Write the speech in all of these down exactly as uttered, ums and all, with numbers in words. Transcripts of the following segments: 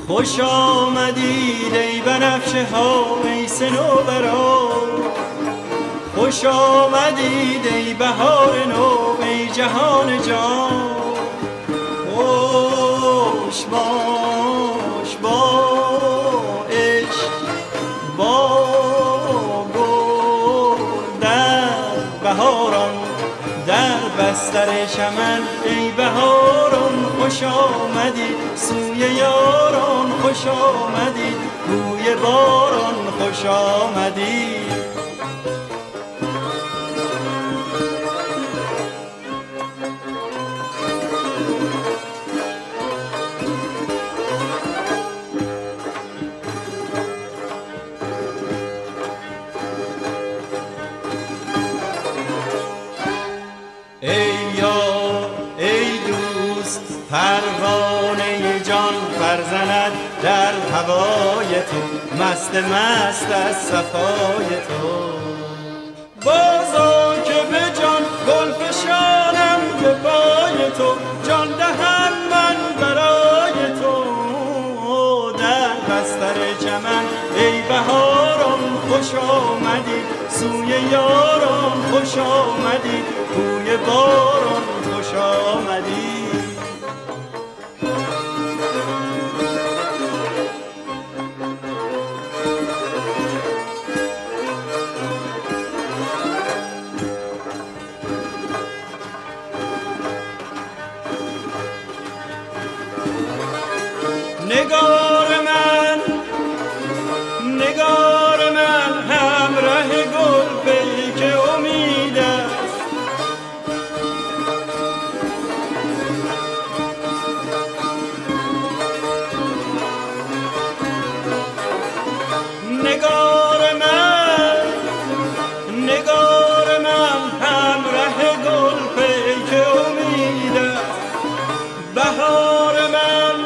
خوش آمدید ای بنفشه ها ای صنوبرا، خوش آمدید ای بهار نو ای جهان جان. خوش باش با عشق با گل در بهاران، در بستر چمن ای بهاران خوش آمدید سوی یاران، خوش آمدید بوی باران خوش آمدید. ای یار ای دوست پروانه جان برزند در هوای تو، مست مست از صفای تو. بازا که به جان گل فشانم به پای تو، جان دهم من برای تو. در بستر چمن ای بهاران خوش آمدید سوی یاران، خوش آمدید بوی باران خوش آمدید. نگار من نگار من همراه گل پیک امید است، نگار من نگار من همراه گل پیک امید است. بهار من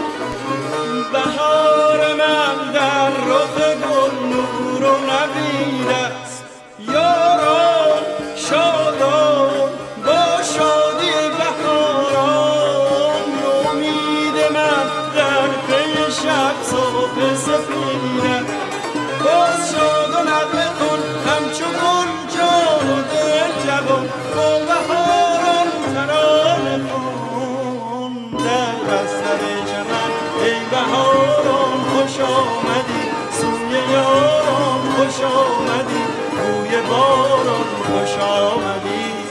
بهار من در رخ گل نور و نوید است. یاران شادان با شادی بهاران، امید من در پی شب صبح سفید است. باز شاد و نغمه کن همچو گل جان و دل جوان، با بهاران ترانه کن در بستر چمن ای بهاران خوش آمدید سوی یاران، خوش آمدید بوی باران خوش آمدید.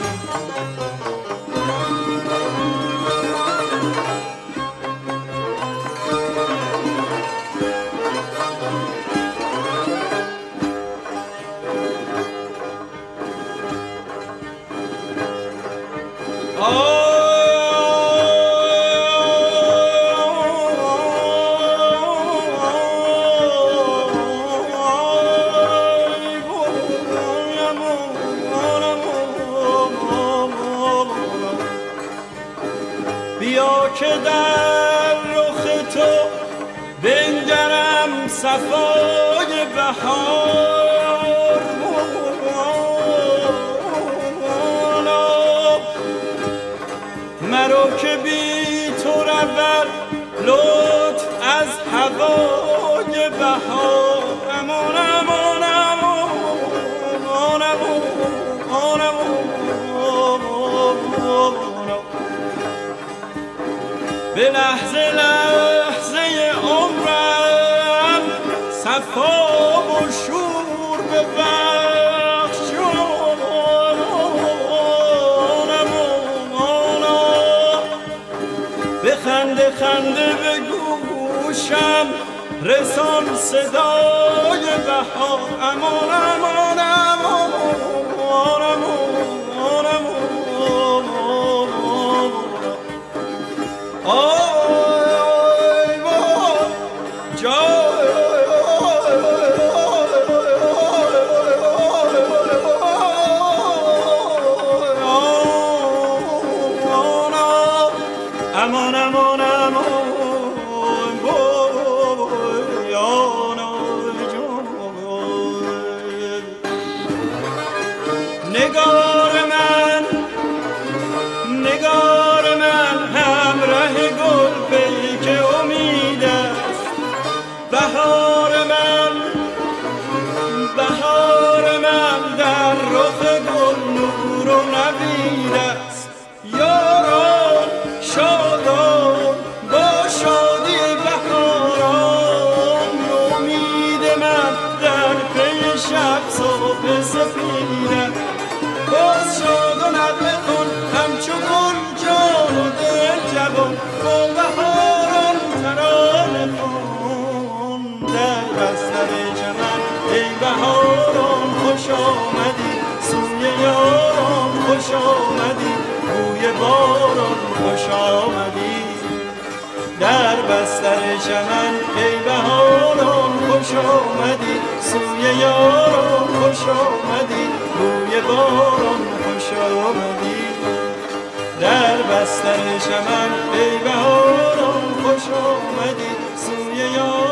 بیا که در رخ تو بنگرم صفای بهار، مرو که بی تو رود لطف از هوای بهار. امان امان امان امان امان به لحظه لحظه عمرم صفا و شور ببخش. به خنده خنده به گوشم رسان صدای بهار. امان امان امان امان امان آی وای جای امان امان امان نگار من نگار من همراه گل پیک امید است. بهاران با شادی بهاران امید من در پی شب صبح سفیدم باز شاد و نغمه کن همچو گل جان و دل جوان با بهاران ترانه کن در بستر چمن ای بهاران خوش آمدی سوی یاران خوش آمدی بوی باران خوش آمدی در بستر چمن ای بهاران خوش آمدی سوی یاران خوش آمدی بوی باران خوش آمدی در بستر چمن ای بهاران خوش آمدی سوی یاران